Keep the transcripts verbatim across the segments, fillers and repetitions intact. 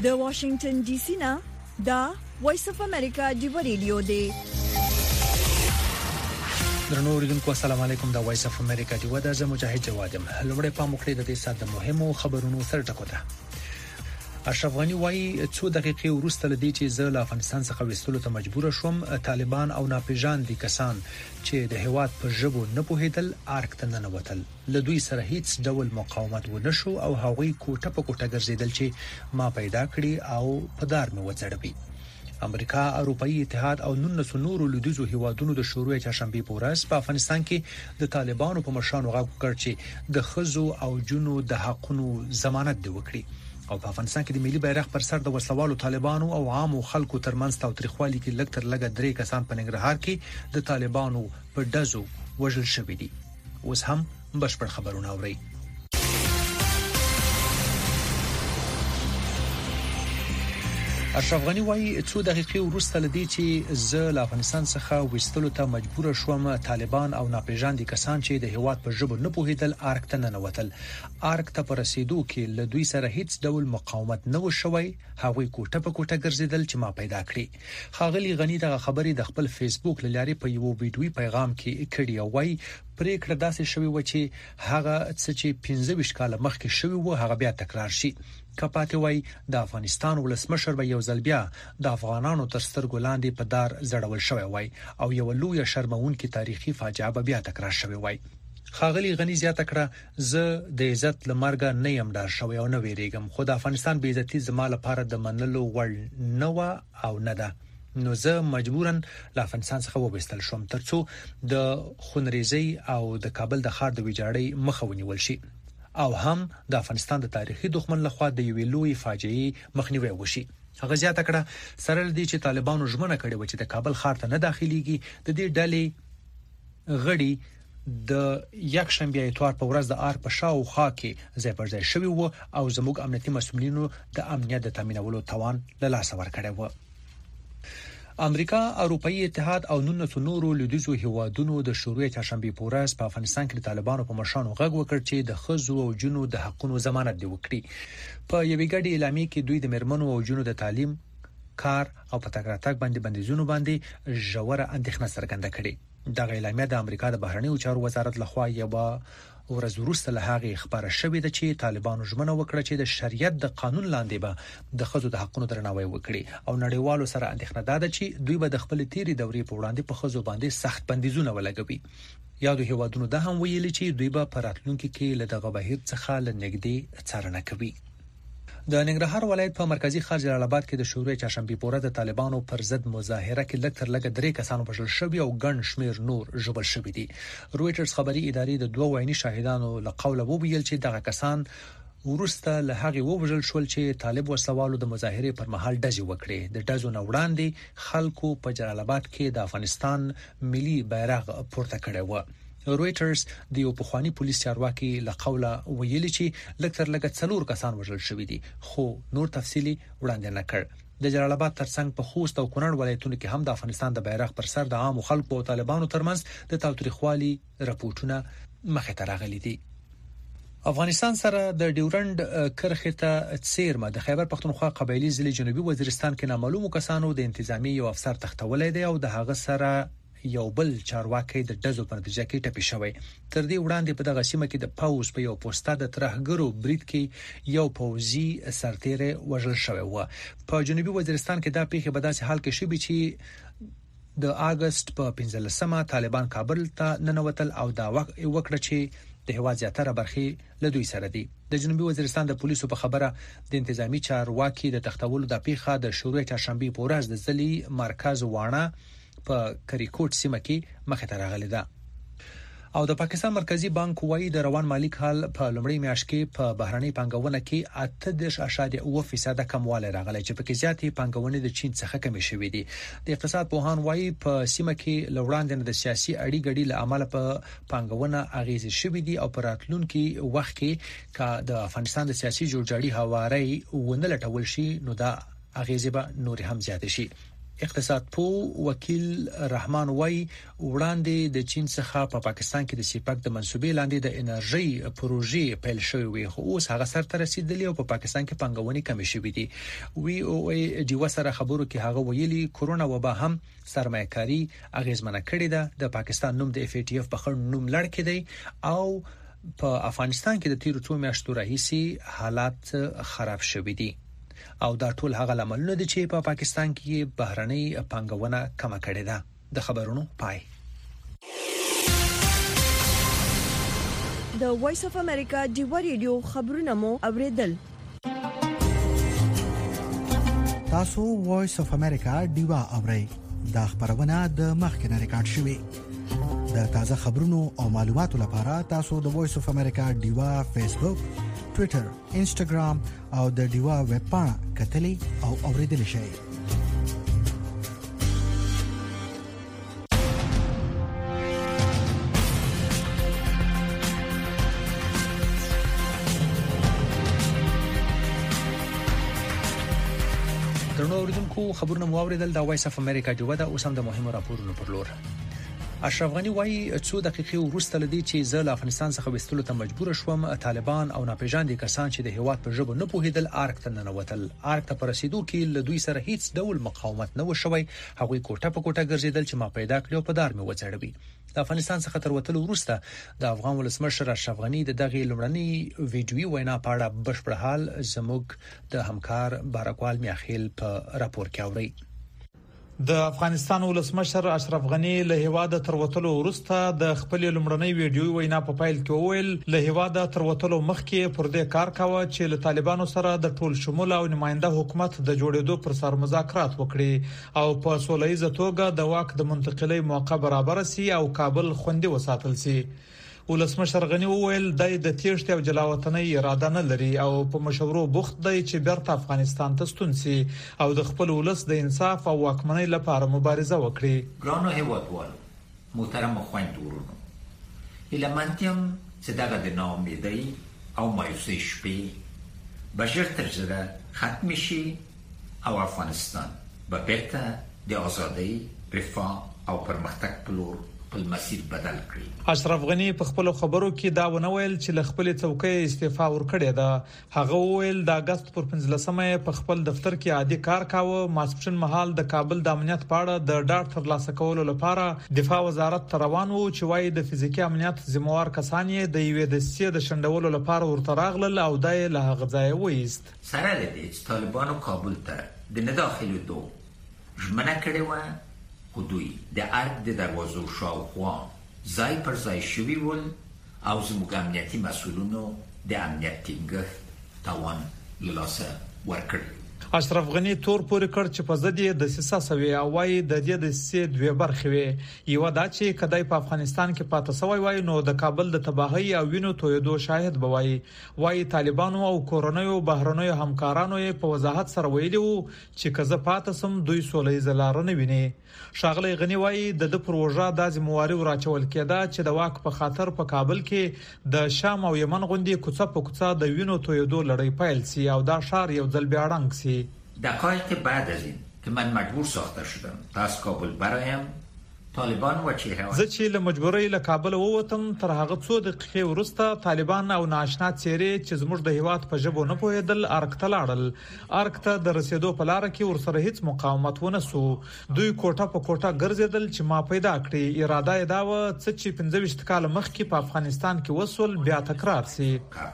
د واشنگټن ډي سي نه دا وایس اف امریکا دی ریډیو دی. درنو اوریدونکو السلام علیکم. دا وایس اف امریکا دی ودا زه مجاهد جوادم. لومړی په مخکې د دې ساده مهمو خبرونو سره ټکوته. اشرف غنی وايي څو دقیقې وروسته لدی چې زه له افغانستان څخه وستلو ته مجبور شوم. طالبان او ناپېژان دي کسان چې د هیواد په ژبو نه پوهیدل ارک ته نه وتل. له دوی سره هیڅ ډول مقاومت ونه شو او هغوی کوټه په کوټه ګرځیدل چې ما پیدا کړی او په دار مې وځړبي. امریکا، اروپאי اتحاد او نولس نورو لویدیزو هیوادونو د شروع چهارشنبه په ورځ په افغانستان کې د طالبانو په مشرانو غږ وکړ چې د خزو او جنو د حقونو ضمانت دی وکړي او په افغانستان کې د ملي بیرغ پر سر د وسلوالو طالبانو او عامو خلکو ترمنځ تاوتریخوالي کې لږ تر لږه درې کسان په ننګرهار کې د طالبانو په ډزو وژل شوي دي. اوس هم بشپړ خبرونه اورئ. اشرف غنی وايي څو دقیقې وروسته لدی چې زه له افغانستان څخه وستلو ته مجبور شوم. طالبان او ناپېژان دي کسان چې د هیواد په ژبه نه پوهیدل ارک ته نه وتل. ارک ته پر رسیدو کې له دوی سره هیڅ ډول مقاومت نه وشوي. هغوی کوټه په کوټه ګرځیدل چې ما پیدا کړی. خاغلی غنی دغه خبرې د خپل فیسبوک لاري په یو ویډیوي پیغام کې کړی او وايي پریکړه داسې شوی و چې هغه څه چې پنځه ویشت کال مخکې شوی و هغه بیا تکرار شي. کپاتې وای د افغانستان ولسمشر به یو ځل بیا د افغانانو تر سترګو لاندې په دار زړول شوی وای او یو لوی شرمونکې تاریخي فاجعه به بیا تکرار شوی وای. خاغلی غنی زیاته کړه زه د عزت لمرګه نه یم ډار شوی او نه ویریږم خو د افغانستان بې عزتي زما لپاره د منلو وړ نه و او نه ده. نو زه مجبورن له افغانستان څخه وبستل شوم ترڅو د خونریزي او د کابل د ښار د ویجاړۍ مخه ونیول شي او هم د افغانستان د تاریخي دښمن لخوا د یوې لوی فاجعې مخنیوي وشي. هغه زیاته کړه سره دې چې طالبانو ژمنه کړې و چې د کابل ښار ته نه داخليږي. د دې ډلې غړي د یک شنبه اتوار په ورځ د آر په شاوخوا کې ځای پر ځای شوی وو او زموږ امنیتي مسؤلینو د امنیت د تامینولو توان له لاسه ورکړی و. امریکا، اروپאי اتحاد او نولس نورو لویدیزو هیوادونو د شروع چهارشنبه په ورځ په افغانستان کې د طالبانو په مشرانو غږ وکړ چې د خزو او جنو د حقونو ضمانت دی وکړي. په یوې ګډې اعلامیې کې دوی د مرمنو او جنو د تعلیم، کار او په تګ راتګ باندې بندیزونو باندې ژوره اندېښنه څرګنده کړې. دغه اعلامیه د امریکا د بهرنیو چارو وزارت لخوا یو ورځ وروسته له هغه خبره شوې ده چې طالبانو ژمنه وکړه چې د شریعت د قانون لاندې به د خزو د حقونو درناوی وکړي او نړیوالو سره اندېښنه ده چې دوی به د خپل تیری دورې په وړاندې په خزو باندې سخت بندیزونه ولګوي. یادو هیوادونو ده هم ویلي چې دوی به په راتلونکي کې له دغه بهیر څخه لنږدې څارنه کوي. د ننګرهار ولایت په مرکزی ښار جلال آباد کې د شورای چهارشنبه په ورځ د طالبانو پر ضد مظاهره کې لږ تر لږه درې کسانو وژل شوي او ګڼ شمیر نور ژوبل شوي دي. رويټرز خبري ادارې د دوه وایي شاهدانو له قوله وویل چې دغه کسان ورسته له هغه ووژل شول چې طالب وسوالو د مظاهره پر مهال ډزې وکړې. د ډزو نه وړاندې خلکو په جلال آباد کې د افغانستان ملي بیرغ پورته کړی و. رويټرز د یو پخوانی پولیس چارواکي له قوله ویلي چې لږ تر لږه څلور کسان وژل شوي دي خو نور تفصیلی وړاندې نه کړ. د جلال آباد ترڅنګ په خوست او کونړ ولایتونو کې هم د افغانستان د بیرغ پر سر د عام خلکو او طالبانو ترمنځ د تاوتریخوالي راپورټونه مخې ته راغلي دي. افغانستان سره د ډیورند کرښې ته څیرمه د خیبر پختونخوا قبایلی ضلع جنوبي وزیرستان کې نامعلومو کسانو د انتظامی یو افسر تختولې دی او د هغه سره یو بل چارواکي د ډزو په نتیجه کې ټپي شوی. تر دې وړاندې په دغه سیمه کې د پاوز په یو پوسټه د ترهګرو برید کې یو پوځي سرتیری وژل شوی و. په جنوبي وزیرستان کې دا پیښه په داسې حال کې شوې چې د اگست په پنځلسمه طالبان کابل ته ننوتل او دا وکړه چې د هوا زیاتره برخې له دوی سره دي. د جنوبي وزیرستان د پولیسو په خبره د انتظامی چارواکي د تختولو د پیښه د شروع چهارشنبه په ورځ د ځلې مرکز وانه په کریکوټ سیمه کې مخه ته راغلی ده. او د پاکستان مرکزی بانک وايي د روان مالی کال په لومړۍ میاشت کې په بهرنۍ پانګونه کې اته دېرش اعشاریه اوه فیصد کموالی راغلی چې پکې زیاتې پانګونې د چین څخه کمې شوې دي. د اقتصاد پوهان وايي په سیمه کې لوړاندې د سیاسي اړې ګډې له امله په پانګونه اغیزې شوې دي او په راتلونکي وخت کې کا د افغانستان د سیاسي جوړجاړي هواري ونه لټول شي نو دا اغیزې به نور هم زیات شي. اقتصاد پو وکیل رحمان وای وړاندې د چین څخه په پا پاکستان کې د سیپاک د منسوبې لاندې د انرژي پروژې پیل شوې وي خو اوس هغه سره رسیدلی او په پا پاکستان کې پنګونې کمې شوې دي. وی او ای ډي وسره خبرو کې هغه ویلي کورونا وبا هم سرمایه‌کاري اغیزمنه کړې ده. د پاکستان نوم د اف ای ټی اف په خړ نوم لړ کې دی او په افغانستان کې د تیرو څو میاشتو راهیسي حالات خراب شوي دي او دا ټول هغه لاملونه دي چې په پا پاکستان کې بهرنۍ پانګونه کمه کړې ده. د خبرونو پای. د وایس اف امریکا ډیو ریډیو خبرونه مو اوریدل. تاسو وایس اف امریکا ډیو اورئ. دا خبرونه د مخکنه ریکارډ شوې. د تازه خبرونو او معلوماتو لپاره تاسو د وایس اف امریکا ډیو فیسبوک، ټوئیټر، انسټاګرام او د ډیوا ویب پاڼه کتلې او اوریدل شئ. درنو اوریدونکو خبرونه مو اوریدل. د وایس اف امریکا ډیوا د اوسم د مهمو راپورونو پر لور. اشرف غنی وایي څو دقیقې وروسته لدی چې زه له افغانستان څخه وستلو ته مجبور شوم. طالبان او ناپېژاندي کسان چې د هیواد په ژبه نه پوهیدل ارګ ته ننوتل. ارګ ته پرسیدو کې له دوی سره هیڅ ډول مقاومت نه وشوي. هغوی کوټه په کوټه ګرځیدل چې ما پیدا کړو په دار مې وڅړوي. د افغانستان څخه تر وتلو وروسته د افغان ولسمشر اشرف غنی د دغه لومړنی ویډیوي وینا په اړه بشپړ حال زموږ د همکار بارکوال میاخیل په راپور کې اوري. د افغانستان ولسمشر اشرف غنی له هیواده تر وتلو وروسته د خپل لومړنۍ ویډیوي وینا په پایل کې وویل له هیواده تر وتلو مخکې پر دې کار کاوه چې له طالبانو سره د ټول شمول او نماینده حکومت د جوړېدو پر سر مذاکرات وکړي او په سولهییزه توګه د واک د منتقلۍ موقع برابر سي او کابل خوندي وساتل سي. ولسمشر غنی وویل د د تیښتې او جلاوطنۍ اراده نه لري او په مشورو بوخت دی چې بیرته افغانستان ته ستون سي او د خپل ولس د انصاف او واکمنۍ لپاره مبارزه وکړي. ګرانو هیوادوالو، محترم خویندورونو، ایلمنتیم چې دغه د ناامیدۍ او مایوسۍ شپې به ژر تر ژره ختم شي او افغانستان به بیرته د ازادۍ، رفاه او پرمختګ په لور خپل مسیر بدل کړي. اشرف غنی په خپل خبرو کې دا ونویل چې له خپل څوکۍ استعفا ورکړې ده. هغه وویل د اگست پر پنځلسمه په خپل دفتر کې عادي کار کاوه. ماسپښین مهال د کابل د امنیت په اړه د ډاټ ترلاسه کولو لپاره دفاع وزارت ته روان وو چې وايي د فزیکي امنیت ذمہوار کسان یې د یوې دستې د شندولو لپاره ورته راغلل او دای له هغه ځای وېست. سره لدی چې طالبانو کابل ته د نداخلو دو ژمنه کړې و خو دوی د ارګ د دروازو شاوخوا ځای پر ځای شوي ول او زموږ امنیتي مسؤلینو د امنیت ټینګښت توان له لاسه ورکړ. اشرف غنی تور پورې کړ چې په ځدې د سیاسي سوي او وايي د دې د سې دوه برخې وي. یو دا چې کدی په افغانستان کې پاتې سوی وای نو د کابل د تباہي او وینو تویدو شاهد بوي. وايي طالبانو او کورونیو بهرنیو همکارانو په وضاحت سره ویلي وو چې کزه پاتې سم دوی سولې زلار نه ویني. شاغلی غنی وايي د د پروژه د ذمہواری راچول کېده چې د واک په خاطر په کابل کې د شام او یمن غوندي کوڅه په کوڅه د وینو تویدو لړۍ پیل سي او دا شار یو ځل بیا رنګ سي. دقایق بعد از این که من مجبور ساخته شدم تا از کابل برایم، طالبان و چهره زه چې له مجبورۍ له کابل ووتم تر هغه څو دقیقې وروسته طالبان او ناشنا څېرې چې زموږ د هیواد په ژبه نه پوهېدل ارګ ته لاړل. ارګ ته د رسیدو په لار کې ورسره هیڅ مقاومت ونه سو. دوی کوټه په کوټه ګرځیدل چې ما پیدا کړی. اراده یې دا و چې پنځه ویشت کال مخکې په افغانستان کې وسول بیا تکرار سي.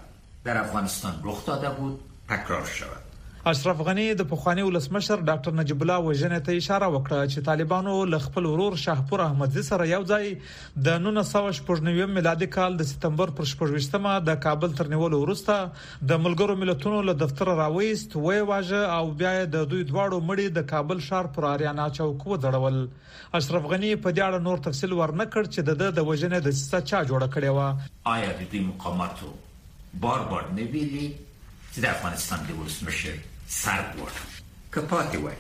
در افغانستان رخ داده بود تکرار شود. اشرف غنی د پخوانی ولسمشر ډاکټر نجیب الله وژنې ته اشاره وکړه چې طالبانو له خپل ورور شاهپور احمدزي سره یو ځای د نولس سوه شپږ نوي میلادي کال د سپتمبر پر شپږویشتمه د کابل تر نیولو وروسته د ملګرو ملتونو له دفتر راوېست وې واژه او بیا د دوی دواړو مړي د کابل ښار پر اریانا چوک ودړول. اشرف غنی په دې اړه نور تفصیل ورنکړ چې د د وژنې د سیسه چا جوړه کړې و. آیا د دې مقاماتو بار بار نویلي چې د افغانستان د ولسمشر سر برد که پاتې وای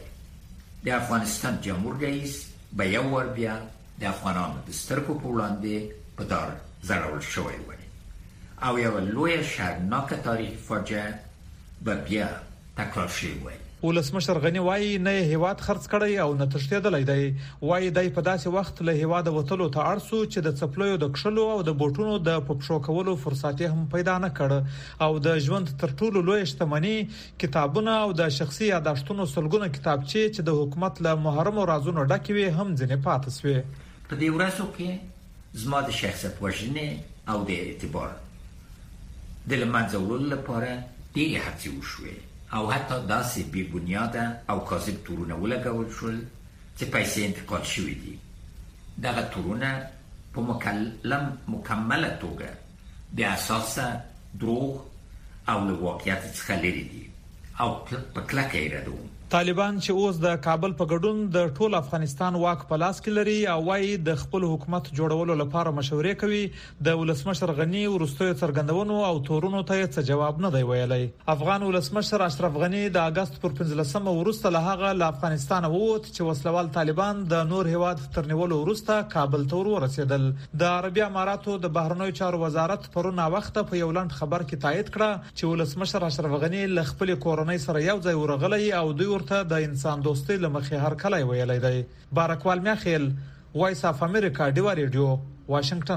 د افغانستان جمهور رئیس به یو ور بیا د افغانانو د سترګو په وړاندې په دار ځړول شوی وای او یو لوی شرمناک تاریخي فاجعه به بیا تکرار شوی وای. ولسمشر غنی وایي نه هیواد خرڅ کړی او نه تشدیدلای دی. وایي دای په داسې وخت له هیواد وتلو ته اړسو چې د چپلو د کښلو او د بوټونو د پپشو کولو فرصت هم پیدا نه کړ او د ژوند تر ټولو لوی شتمنۍ کتابونه او د شخصي یاداشتونو سلګونه کتابچې چې د حکومت له محرم رازونو ډکوي هم ځنې پاتې شوې. په دې ورځو کې زما د شخصیت وژنې او د اعتبار د لمنځه وړلو لپاره ډېرې هڅې وشوې او حتی داسې بې بنیاده او کاذب تورونه ولګول شول چې پیسې انتقال شوې دي. دغه تورونه په مکلم مکمله توګه د اساسه دروغ او له واقعیت څخه لرې دي او په کلکه یې ردوم. طالبان چې اوس د کابل په ګډون د ټول افغانستان واک په لاس کې لري او وايي د خپل حکومت جوړولو لپاره مشورې کوي، د ولسمشر غنی ورستوي څرګندونو او تورونو ته څه جواب نه دی ویلي. افغان ولسمشر اشرف غنی د اگست پر پنځلسمه ورسته له هغه له افغانستان ووت چې وسلوال طالبان د نور هیواد تر نیولو ورسته کابل ته ورسېدل. د عربي اماراتو د بهرنیو چارو وزارت پرونه وخت په یو لند خبر کې تایید کړه چې ولسمشر اشرف غنی له خپل کورنۍ سره یو ځای ورغلی او دوی ته د انسان دوستي لمخې هر کله ویلای دی. بارکوال میاخیل، وایس اف امریکا، ډیوا ریډیو، واشنگټن.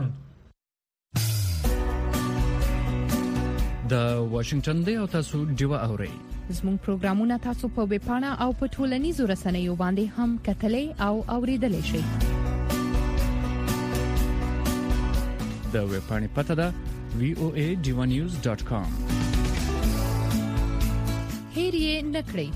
د واشنگټن دی او تاسو ډیوا اورئ. زموږ پروګرامونه تاسو په ویب پاڼه او په ټولنیزو رسنیو باندې هم کتلای او اوریدلای شئ. د ویب پاڼې پته ده وی او ای ډیوا نیوز ډاٹ کام. هیر یې نکړئ.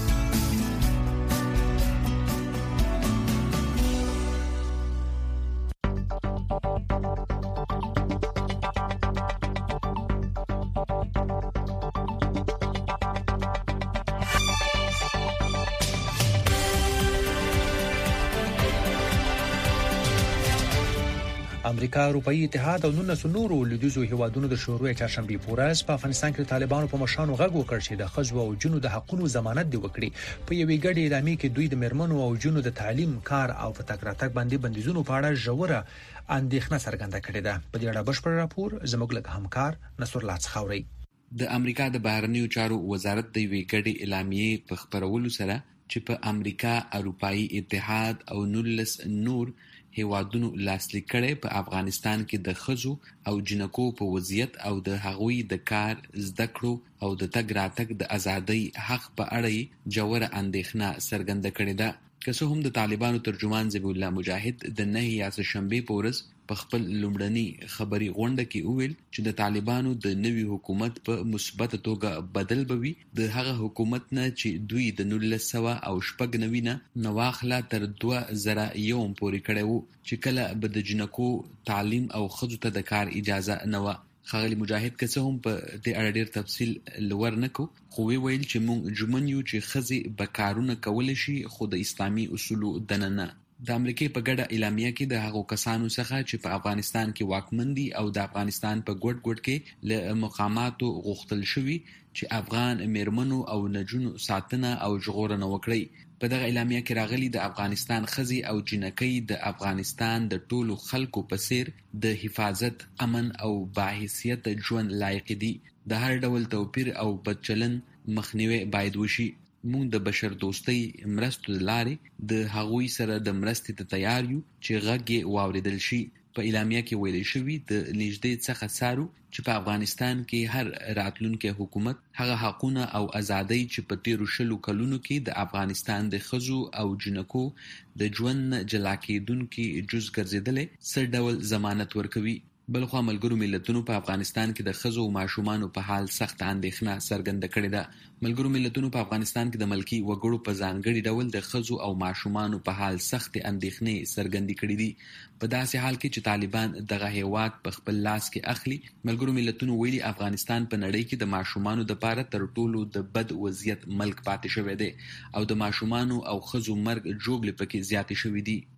امریکا، اروپאי اتحاد او نونس نورو لویدیځو هیوادونو د شوروي چهارشنبه پورز په افغانستان کې طالبانو په مشانو غږ وکړ چې د خزو او جنو د حقوقو ضمانت دی وکړي. په یوې ګډې اعلامیه کې دوی د مرمنو او جنو د تعلیم، کار او په تک راتګ باندې بندیزونو په اړه ژوره اندېښنه څرګنده کړې ده. په دې اړه بشپړ راپور زموږ له همکار نصر الله څخاوري. د امریکا د بهرنیو چارو وزارت د یوې ګډې اعلامیې په خبرولو سره چې په امریکا، اروپאי اتحاد او نولس نور هیوادونو لاسلیک کړي په افغانستان کې د خزو او جنکو په وضعیت او د هغوی د کار، زده کړو او د تګ راتګ د ازادۍ حق په اړه جوړه اندېښنه څرګنده کړې ده. که څه هم د طالبانو ترجمان ذبیح الله مجاهد د نه یا شنبه په ورځ په خپل لومړني خبري غونډه کې وویل چې د طالبانو د نوي حکومت په مثبت توګه بدل بوي، د هغه حکومت نه چې دوی د نولس سوه او شپږ نوي نه نواخله تر دوه زره یوم پورې کړی وو چې کله به د جنکو تعلیم او خځو ته د کار اجازه نه وه. ښاغلي مجاهد که څه هم په دې اړه ډېر تفصیل لور نه کو، خو وی ویل چې موږ ژمن یو چې ښځې به کارونه کولی شي خو د اسلامي اصولو دننه نه. د امریکې په ګډه اعلامیه کې د هغو کسانو څخه چې په افغانستان کې واکمن دي او د افغانستان په ګډ ګډ کې له مقاماتو غوښتل شوي چې افغان میرمنو او نجونو ساتنه او ژغورنه وکړي. په دغه اعلامیه کې راغلي د افغانستان ښځې او جنکۍ د افغانستان د ټولو خلکو په څیر د حفاظت، امن او باحیثیت ژوند لایق دي. د هر ډول توپیر او بدچلن مخنیوي باید وشي. موږ د بشر دوستۍ مرستو د لارې د هغوی سره د مرستې ته تیار یو چې غږ یې واوریدل شي. په اعلامیه کې ویل شوي د نږدې څخه څارو چې په افغانستان کې هر راتلونکي حکومت هغه حقونه او ازادۍ چې په تیرو شلو کلونو کې د افغانستان د ښځو او جنکو د ژوند جلا کېدونکي جز ګرځېدلې څه ډول ضمانت ورکوي. بلخوا ملګرو ملتونو په افغانستان کې د ښځو او ماشومانو په حال سخت اندېښنه څرګنده کړې ده. ملګرو ملتونو په افغانستان کې د ملکي وګړو په ځانګړي ډول د ښځو او ماشومانو په حال سخت اندېښنې څرګندې کړې دي. په داسې حال کې چې طالبان دغه هیواد په خپل لاس کې اخلي، ملګرو ملتونو ویلي افغانستان په نړۍ کې د ماشومانو لپاره تر ټولو د بد وضعیت ملک پاتې شوی دی او د ماشومانو او ښځو مرګ جوړې پکې زیاتې شوې دي.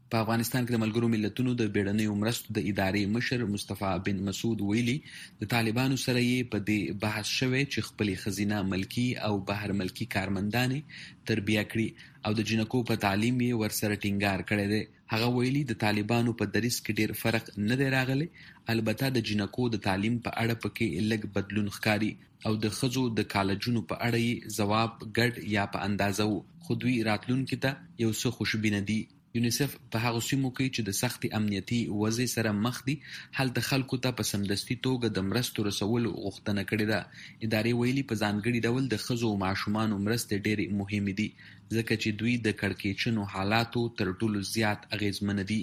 په افغانستان کې د ملګرو ملتونو د بیړنیو مرستو د ادارې مشر مصطفی بن مسعود ویلي د طالبانو سره یې په دې بحث شوی چې خپل خزینه ملکی او بهر ملکی کارمندانې تربیه کړي او د جنکو په تعلیم یې ورسره ټینګار کړی دی. هغه ویلي د طالبانو په دریس کې ډیر فرق نه دی راغلی، البته د جنکو د تعلیم په اړه پکې لږ بدلون ښکاري او د ښځو د کالجونو په اړه یې ځواب ګډ یا په اندازه وو، خو دوی راتلونکي ته یو څه خوشبینه دي. یونیسف په هغه سیمو کې چې د سختي امنیتي وضع سره مخ دي هلته خلکو ته په سمدستي توګه د مرستو رسولو غوښتنه کړې ده. ادارې ویلي په ځانګړي ډول د ښځو او ماشومانو مرستې ډېرې مهمې دي ځکه چې دوی د کړکېچنو حالاتو تر ټولو زیات اغیزمن دي.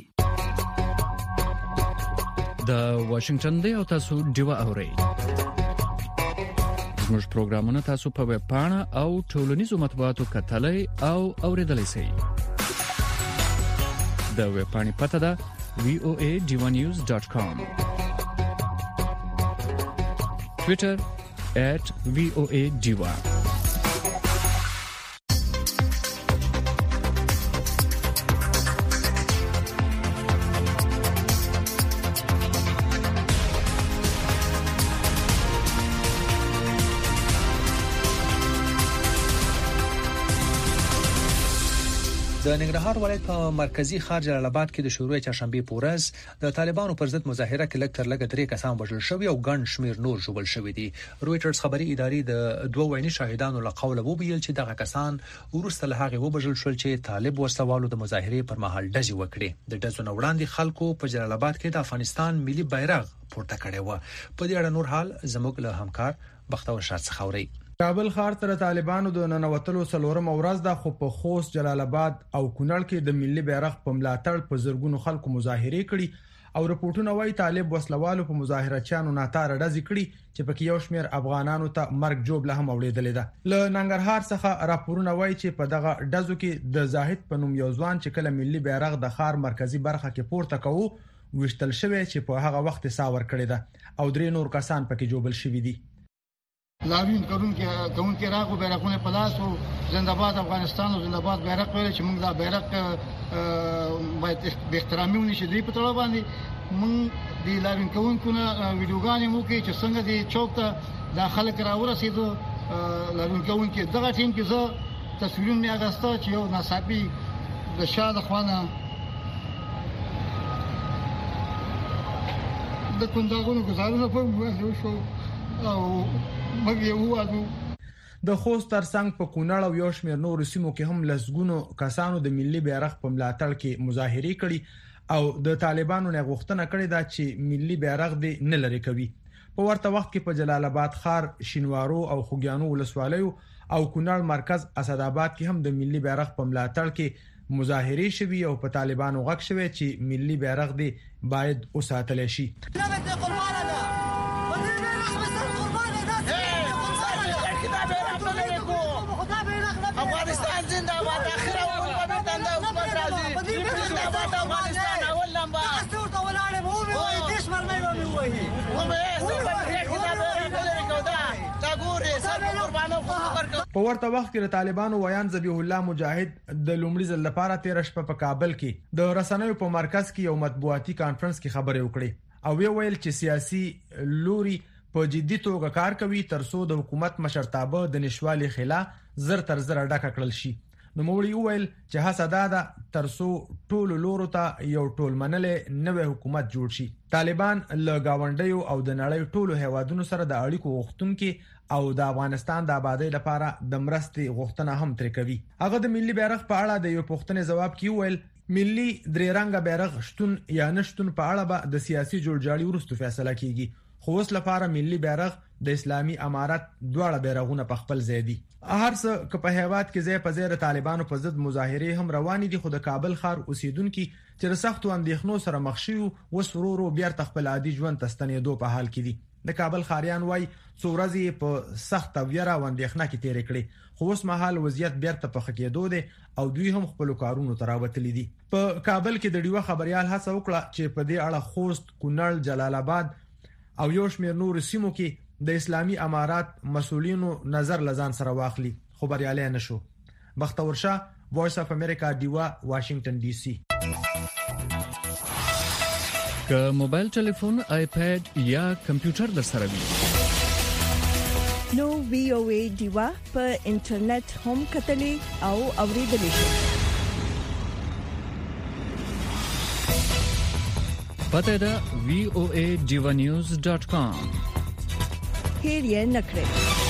د واشنگټن دی او تاسو ډیوا اورئ. زموږ پروګرامونه تاسو په ویب پاڼه او ټولنیزو مطبوعاتو کتلای او اوریدلای شئ. د ویب پاڼې پته ده وی او ای ډیوا نیوز ډاټ کام، ټویټر ایٹ وی او ای ډیوا. د ننګرهار ولایت په مرکزی ښار جلال آباد کې د شروع چهارشنبه په ورځ د طالبانو پر ضد مظاهره کې لږ تر لږه درې کسان وژل شوي او ګڼ شمیر نور ژوبل شوي دي. رويټرز خبري ادارې د دوه ویني شاهدانو له قوله وویل چې دغه کسان ورسته له هغه وبژل شول چې طالب ورسوالو د مظاهره پر مهال ډزې وکړي. د ډزو نه وړاندې خلکو په جلال آباد کې د افغانستان ملي بیرغ پورته کړی و. په دې اړه نور حال زموږ له همکار بختور شاه څخه اوري. کابل ښار تر طالبانو د ننوتلو څلورم ورځ د خو په خوست، جلال آباد او کونړ کې د ملي بیرغ په ملاتړ په زرګونو خلکو مظاهره کړي او رپورټونه وايي طالب وسلوالو په مظاهره چانو ناتار ډزې کړي چې پکې یو شمیر افغانانو ته مرګ جوړ هم اوریدل ده. له ننګرهار څخه راپورونه وايي چې په دغه ډزو کې د زاهد په نوم یو ځوان چې کله ملي بیرغ د ښار مرکزی برخه کې پورته کوو وشتل شوی چې په هغه وخت ساور کړی ده او درې نور کسان پکې جوړل شوي دي. لاوین کورون کې کون کې راغو بیرغونه په لاس او زنده‌باد افغانستان او زنده‌باد بیرغ ویل چې موږ دا بیرغ باید به احترامي ونشي دی په تړه باندې موږ د لاوین کون کنه ویډیوګانې مو کې چې څنګه دی چوک ته داخله کرا ورسېدو لاوین کون کې دغه ټیم کې زه تصویرونه مې اغستا چې یو ناصابي د شاده خوانه د کنداغونو گزارونه په موږ شو او د خوست ترڅنګ په کونړ او یو شمیر نور سیمو کې هم لسګونو کسانو د ملي بیرغ په ملاتړ کې مظاهره کړي او د طالبانو نه غوښتنه کړې ده چې ملي بیرغ دې نه لري کوي. په ورته وخت کې په جلال آباد ښار، شینوارو او خوګیانو ولسوالیو او کونړ مرکز اسد آباد کې هم د ملي بیرغ په ملاتړ کې مظاهره شوي او په طالبانو غږ شوی چې ملي بیرغ دې باید وساتل شي. افغانستان زنده‌باد، اخر او په دنده حکومت راځي. زنده‌باد افغانستان اول نمبر. تاسو ته ولاړې مو وي دیش مرمۍ مې وایي. او مې سره کتاب لري کودا. دا ګوري سر قربانو خو په ورته وخت کې د طالبانو ویان ذبیح الله مجاهد د لومړي ځل لپاره تیر شپه په کابل کې د رسنیو په مرکز کې یو مطبوعاتي کانفرنس کې خبرې وکړې او وی ویل چې سیاسي لوري په جدي توګه کار کوي ترڅو د حکومت مشرتابه د نشوالي خلا زر تر زر ډکه کړل شي. نو موړي ویل چې حسدا ده ترڅو ټول لورو ته یو ټول منلې نوې حکومت جوړ شي. طالبان له گاونډیو او د نړۍ ټولو هیوادونو سره د اړیکو غوښتونکو او د افغانستان د آبادی لپاره د مرستې غوښتنه هم تر کوي. هغه د ملي بیرغ په اړه د یو پوښتنې جواب کې ویل ملي درې رنګه بیرغ شتون یا نشتون په اړه به د سیاسي جوړجاړي وروسته فیصله کیږي. خو اوس لپاره ملي بیرغ د اسلامي امارت دواړه بیرغونه په خپل ځای دي. هر څه که په هیواد کې ځای په ځای طالبانو په ضد مظاهره هم روانې دي، خو د کابل ښار اوسیدونکو چې سختو اندېښنو سره مخ شي او سرورو بیا خپل عادي ژوند تستنېدو په حال کې دي. د کابل ښاریان وای څو ورځې په سخت ویره او اندېښنه کې تیر کړي، خو اوس مهال وضعیت بیرته په خکېدو دي او دوی هم خپل کارونو تراوتلي دي. په کابل کې د ډیوه خبريال هڅه وکړه چې په دې اړه خوست، کونړ، جلال آباد او یو شمیر نور سیمو کې د اسلامي امارات مسؤلینو نظر لزان سره واخلي، خو بریالي نشو. بختور شاه، وایس اف امریکا، دیوا، واشنگټن ډي سي. که موبایل ټلیفون، آیپاد یا کمپیوټر در سره وي نو وی او ای دیوا په انټرنیټ هم کتلې او اوریدلې شي. پته دا وی او ای ډیوا نیوز ډاٹ کام. هیر یې نکړئ.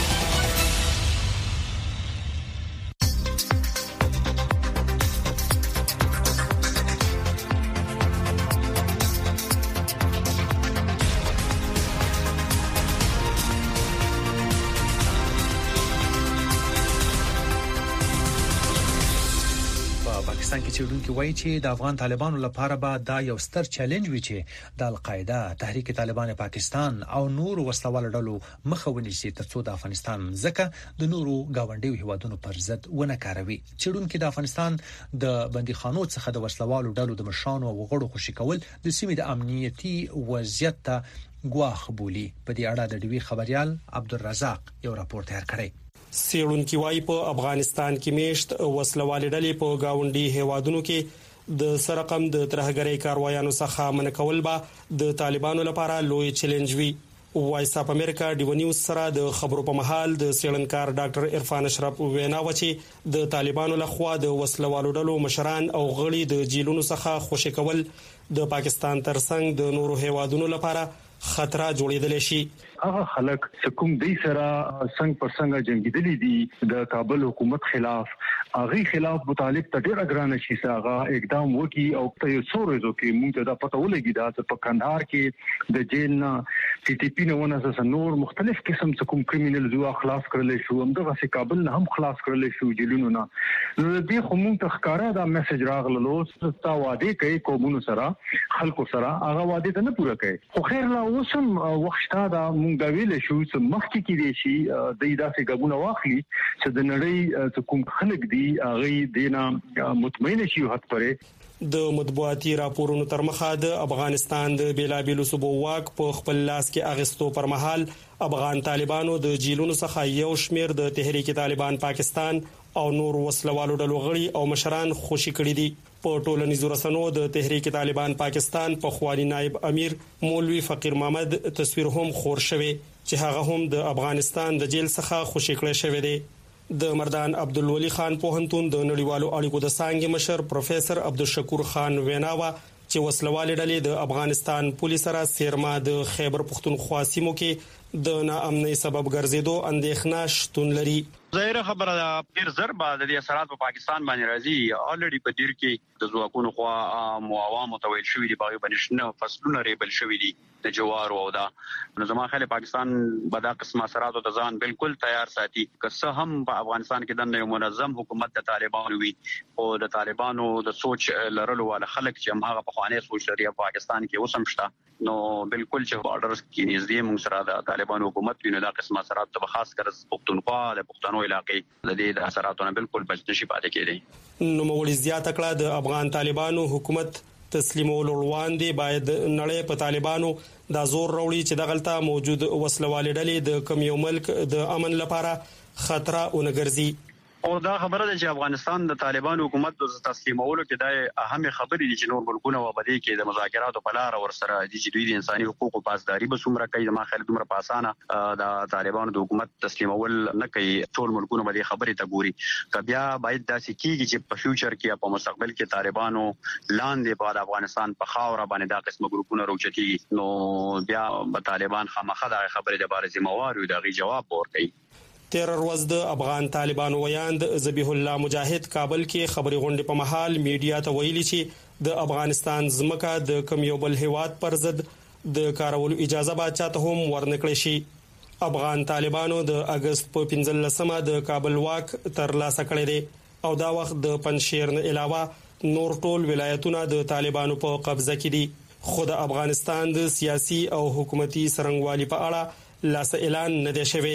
پاکستان کې چېرونکو وایي چې د افغان طالبانو لپاره به دا یو ستر چیلنج وي چې د القاعده، تحریک طالبان پاکستان او نور وسلوال ډلو مخه ونیسي ترڅو د افغانستان ځکه د نورو گاونډیو هیوادونو پر ضد ونه کاروي. چېرونکو د افغانستان د بندیخانو څخه د وسلوالو ډلو د مشرانو او غړو خوشي کول د سیمې د امنیتي وضعیت ته ګواښ بولي. په دې اړه د ډیوی خبريال عبدالرزاق یو راپور تیار کړی. سیړونکو وايي په افغانستان کې میشت وسلوال ډلې په گاونډي هیوادونو کې د سرقم د ترهګرۍ کاروایانو څخه منکول به د طالبانو لپاره لوی چیلنج وي. وایس اپ امریکا ډیو نیوز سره د خبرو په محل د سیړنکار ډاکټر عرفان اشرف وینا وچی د طالبانو لخوا د وسلوالو ډلو مشران او غړي د جیلونو څخه خوشی کول د پاکستان ترڅنګ د نورو هیوادونو لپاره خطر جوړیدل شي. هغه خلک کوم دې سره څنګه پر څنګه جنگیدلې دي د کابل حکومت خلاف، هغه خلاف مطالب ته ډیر اګران شي هغه اقدام وکي او په یو څو ورځو کې موږ ته دا پته ولګي دا په کندهار کې د جیل نه ټي ټي پی نه ونه نور مختلف قسم کوم کریمینل زو خلاص کړل شو، همدغه سي کابل نه هم خلاص کړل شو جیلونو نه. نو دې خو موږ ته ښکارا دا میسج راغلو چې وعده کوي قومونو سره خلکو سره هغه وعده ته نه پوره کوي. خو خیر لا اوسم وخت دا موږ دا ویل شو چې مخکې کې دي شي د داسې غبونه واخلي چې د نړۍ کوم خلک دي هغه دینه مطمئن شي حد پرې. د مطبوعاتي راپورونو تر مخه د افغانستان د بیلابیلو صوبو واک په خپل لاس کې اغستو پر مهال افغان طالبانو د جیلونو څخه یو شمیر د تحریک طالبان پاکستان او نور وسلوالو ډلو غړي او مشران خوشي کړي دي. په ټولنیزو رسنیو د تحریک طالبان پاکستان په خواني نائب امیر مولوی فقیر محمد تصویر هم خور شوی چې هغه هم د افغانستان د جیل څخه خوشي کړي شوی دی. د مردان عبدالولی خان پوهنتون د نړیوالو اړیکو د څانګې مشر پروفیسور عبدالشکور خان ویناوه چې وسلوال ډلې د افغانستان پولیس سره سیرما د خیبر پختونخوا سیمو کې د ناامنۍ سبب ګرځېدو اندېښنه شتون لري. ظاهر خبره ده ډیر زر بعد د اثرات په پاکستان باندې راځي. الریډي په دیر کې د ځواکونو خوا معاوام متویل شوی دی، باغ بنشنه فصلونه ریبل شوی دي د جوار او دا نو زما خاله پاکستان به دا قسمه اثرات او ځان بالکل تیار ساتي. که څه هم په افغانستان کې د یو منظم حکومت د طالبانو وي او د طالبانو د سوچ لرلو والا خلک چې هغه په خوانې سوچ لري په پاکستان کې اوسم شته، نو بالکل چې بارډرز کې نږدې موږ سره د طالبانو حکومت ویني دا قسمه اثرات په خاص کر پښتونخوا د پښتنو علاقې د دې د اثراتونو بالکل بچ نشي پاتې کېدی. نو مولوی زیات کړه د افغان طالبانو حکومت تسلیمول وړاندې باید نړۍ په طالبانو دا زور راوړي چې د غلطه موجود وسلوال ډلې د کم یو ملک د امن لپاره خطر اونګرځي. او دا خبره ده چې افغانستان د طالبانو حکومت د تسلیمولو کې د اهم خبرې دي چې نور ملکونه وبدي کې د مذاکراتو په لار ور سره دي چې دوی د انساني حقوقو پاسداري به څومره کوي. د ما خیال دومره پاسانه د طالبانو د حکومت تسلیمول نه کوي. ټول ملکونه به خبرې ته ګوري. کبیا باید داسې کیږي چې په فیوچر کې په مستقبل کې طالبانو لاندې په افغانستان په خاور باندې دا قسمه ګروپونه راوچتي نو بیا به طالبان خامخا د خبرې د بار ذمہوار وي دغه جواب ورکړي. تیر ورځ د افغان طالبانو ویاند ذبیح الله مجاهد کابل کې خبري غونډې په محل میډیا ته ویلي چې د افغانستان ځمکه د کم یو بل هیواد پر ضد د کارولو اجازه به چاته هم ورنکړي شي. افغان طالبانو د اگست په پنځلسمه د کابل واک تر لاسه کړی دی او دا وخت د پنځشیر نه علاوه نور ټول ولایتونه د طالبانو په قبضه کې دي. خو د افغانستان د سیاسي او حکومتي سرنګوالي په اړه لاس اعلان نه دی شوی.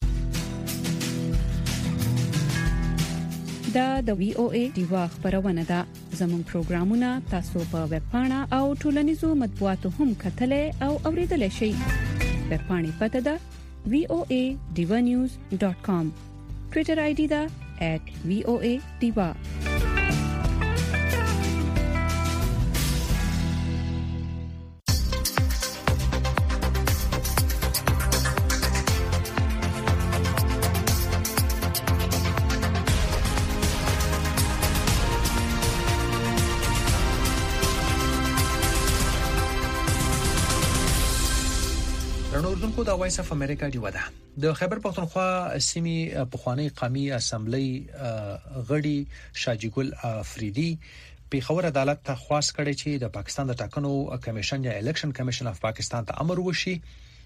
دا د وی او ای دیوا خبرونه ده. زموږ پروګرامونه تاسو په ویب پاڼه او ټولنیزو مطبوعاتو هم کتلای او اوریدلای شئ. ویب پاڼې پته ده وی او ای ډیوا نیوز ډاٹ کام. ټوئیټر آی ډی ده ایٹ وی او ای ډیوا. درنو اردوونکو د وایس اف امریکا دی ودا د خیبر پختونخوا سیمې پخوانی قومي اسمبلی غړي شاجي ګل افریدي په خبر عدالت ته خواست کړي چې د پاکستان د ټاکنو کمیشن یا الیکشن کمیشن اف پاکستان ته امر وشي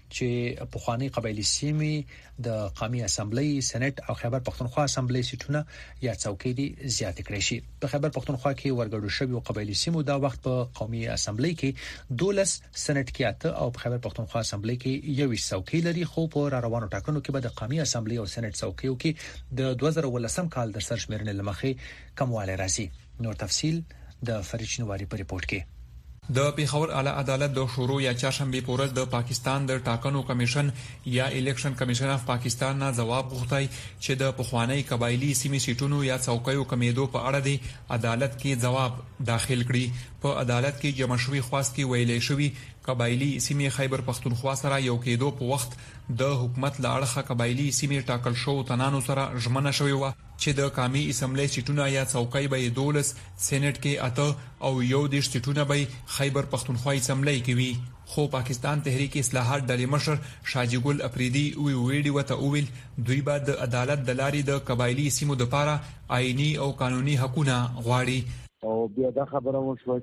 چې پخوانی قبایلی سیمې د قومي اسمبلی سېنات او خیبر پختونخوا اسمبلی سیټونه یا څوکۍ دي زیات کړي شي. په خیبر پختونخوا کې ورګړو شوی قبایلی سیمو دا وخت په قومي اسمبلی کې دولس سېنات کې اته او په خیبر پختونخوا اسمبلی کې یو څوکۍ لري، خو په روانو ټاکنو کې به د قومي اسمبلی او سېنات څوکیو کې د دوه زره ولسم کال د سرشمېرنې لمخې کمواله راځي. نور تفصيل د فرید شینواری په ریپورت کې. د پیښور اعلی عدالت د شروع یا چهارشنبه پورز د پاکستان د ټاکنو کمیشن یا الیکشن کمیشن اف پاکستان نه جواب غوښتای چې د پخوانی قبایلی سیمې سیټونو یا څوکیو کمیدو په اړه دی عدالت کې جواب داخل کړي. په عدالت کې جمع شوی خواست کې ویلې شوی قبایلی سیمې خیبر پختونخوا سره یو کېدو په وخت د حکومت لاړه قبایلی سیمې ټاکل شو تنانو سره ژمنه شوی و چې د قومي اسمبلی سیټونه یا څوکۍ به دولس سېنات کې اته او یو د سیټونه به خیبر پختونخوا اسمبلی کې وي. خو پاکستان تحریک اصلاحات ډلې مشر شاجي ګل افریدي وی ویډیو وته اویل دوی بعد د عدالت د لارې د قبایلی سیمو د لپاره آئینی او قانوني حقوقونه غواړي. او بیا دا خبره وشوه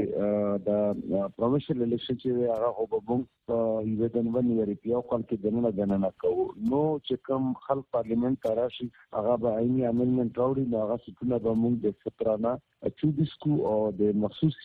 چې د پروینشل الیکشن چې هغه وبوم یو د نوو ریپیو کال کې دنه غننه کوو نو چې کوم خلک پارلیمنت راشي هغه به عیني امندمنت راوړي نو هغه څه به موږ د سترانه چوبیسکو او د مخصوص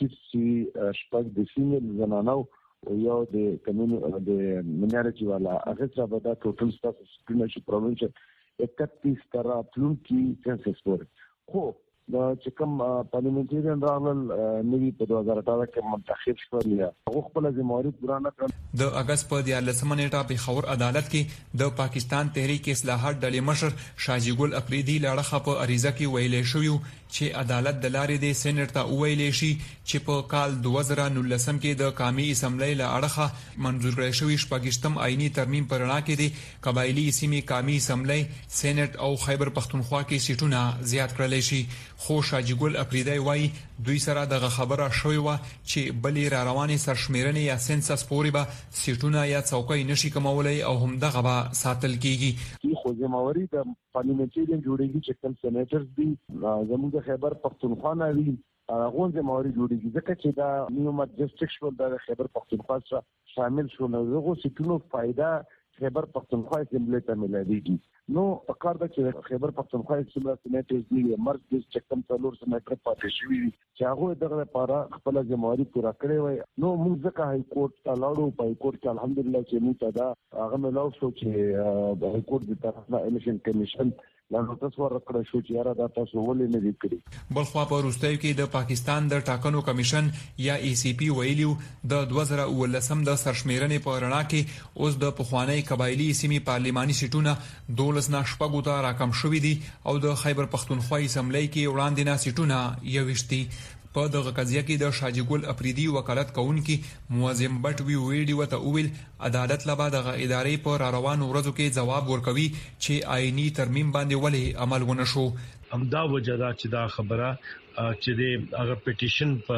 چې شپږ د سیمې زنانو او یو د کمیونټي د منیارټي والا هغه څه به دا ټوټل سټاف سپینشل پروینشل اکتیس تر پلون کې سنسس پور خو دا چې کوم پارلیمنټریان راغلل نوی په دوه زره اته کې منتخب شول یا هغه خپل ځمواري پورانه کړ. د اگست په دیارلسمه نیټه په خبر عدالت کې د پاکستان تحریک اصلاحات ډلې مشر شاجي ګل افریدي لاړه په اریزه کې ویلې شو چې عدالت د لارې د سېنات ته ویلې شي چې په کال دوه زره نولسم کې د قومي اسمبلی لاړه منظور کړی شوی شپږشتم آئینی ترمیم پر وړاندې دي قبایلی سیمې قومي اسمبلی سېنات او خیبر پختونخوا کې سیټونه زیات کړل شي. خو شاجي ګل افریدي وایي دوی سره دغه خبره شوې و چې بلې را روانې سرشمېرنې یا سنسس پورې به سیټونه یا څوکۍ نشي کمولای او هم دغه به ساتل کیږي. خو ځمواري د پارلیمنټریان جوړیږي چې کوم سېنیټرز دي زموږ د خیبر پختونخوا نه وي هغه ځمواري جوړیږي ځکه چې دا نیومت ډیسټریکټ د خیبر پختونخوا سره شامل شو نو هغه سیټونو فائدہ خیبر پختونخوا اسمبلی ته ملایږي. نو په کار د چې خیبر پختونخوا اسمبلی سېنیټرز دي مرګ د چکم څلور سېنیټر پاتې شوی چې هغه دغه لپاره خپل ځمواري پورا کړی وای. نو موږ ځکه هاي کورټ ته لاړو په هاي کورټ کې الحمدلله چې موږ ته دا هغه ملاو شو چې د هاي کورټ د طرفه الیکشن کمیشن لاندې تاسو ورکړی شو چې یاره دا تاسو ولې نه دي کړی. بل خو په روستۍ کې د پاکستان د ټاکنو کمیشن یا ای سی پی ویلیو د دوه زره ولسم د سرشمېرنې په رڼا کې اوس د پخوانی قبایلی سیمې پارلماني سیټونه دولس نه شپږو ته راکم شوې دي او د خیبر پختونخوا اسمبلی کې وړاندې نه سیټونه یوشتي. په دغه قضیه کې د شاجي ګل افریدي وکالت کوونکي موازم بټ وی ویډیو ته اویل عدالت لبا دغه ادارې په روانو ورځو کې جواب ورکوي چې آئینی ترمیم باندې ولې عمل ونه شو. همدا وجه دا چې دا خبره چې د هغه پټیشن په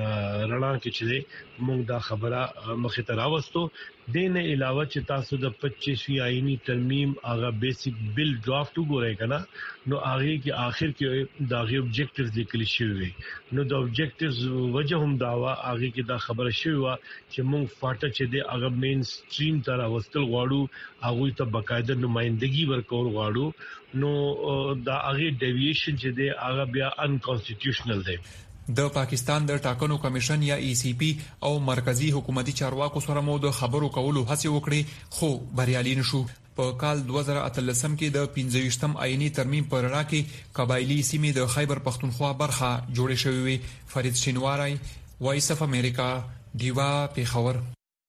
رڼا کې چې موږ دا خبره مخې ته راوستو د نه علاوه چې تاسو د پچیسوي آئینی ترمیم هغه بیسیک بل ډرافټ وګورئ کنه نو هغه کې اخر کې دا غي اوبجیکټیوز لیکل شوی نو د اوبجیکټیوز وجه هم دا وا هغه کې دا خبره شوی وا چې موږ فاټه چې د هغه مین سټریم تر واستل غواړو هغه ته باقاعده نمائندګي ورکول غواړو نو دا هغه ډیویشن چې د هغه بیا انکانسټیټیوشنل دی. د پاکستان د ټاکنو کمیشن یا ای سی پی او مرکزی حکومتي چارواکو سره مو د خبرو کولو هڅه وکړي خو بریالي نشو. په کال دوه زره اتلسم کې د پنځه ویشتم آئینی ترمیم پر وړاندې کې قبایلی سیمې د خیبر پختونخوا برخه جوړې شوې وي. فرید شینواری وایس اف امریکا دیوا پیښور.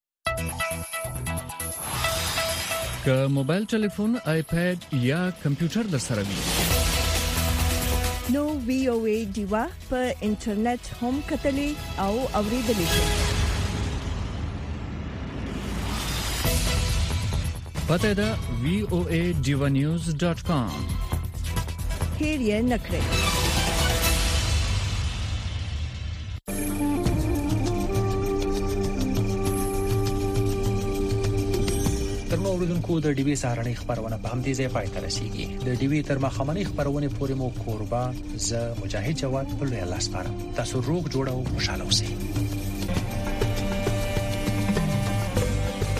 که موبایل ټلیفون آیپاد یا کمپیوټر در سره وي نو وی او ای دیوا په انټرنیټ هم کتلې او اوریدلې شئ. پته دا وی او ای دیوا نیوز ډاٹ کام. هیر یې نکړئ. ترنو اوریدونکو د ډیوی سهارنۍ خبرونه په همدې ځای پای ته رسیدي. د ډیوی تر مخامنۍ خبرونه پورې مو قربان ز مجاهد جواد په لوی الله سپارم. تاسو روغ جوړ او خوشاله اوسئ.